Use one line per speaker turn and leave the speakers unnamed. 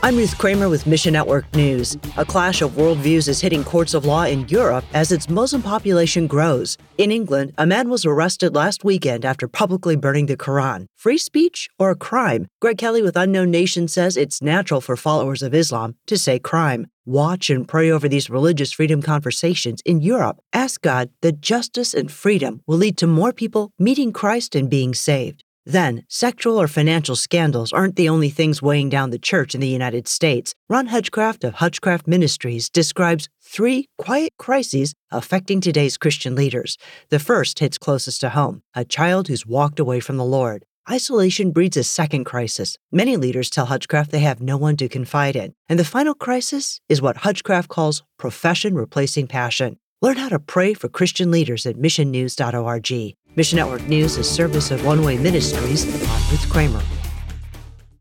I'm Ruth Kramer with Mission Network News. A clash of worldviews is hitting courts of law in Europe as its Muslim population grows. In England, a man was arrested last weekend after publicly burning the Quran. Free speech or a crime? Greg Kelly with Unknown Nation says it's natural for followers of Islam to say crime. Watch and pray over these religious freedom conversations in Europe. Ask God that justice and freedom will lead to more people meeting Christ and being saved. Then, sexual or financial scandals aren't the only things weighing down the church in the United States. Ron Hutchcraft of Hutchcraft Ministries describes 3 quiet crises affecting today's Christian leaders. The first hits closest to home, a child who's walked away from the Lord. Isolation breeds a second crisis. Many leaders tell Hutchcraft they have no one to confide in. And the final crisis is what Hutchcraft calls profession replacing passion. Learn how to pray for Christian leaders at missionnews.org. Mission Network News is service of One Way Ministries. I'm Ruth Kramer.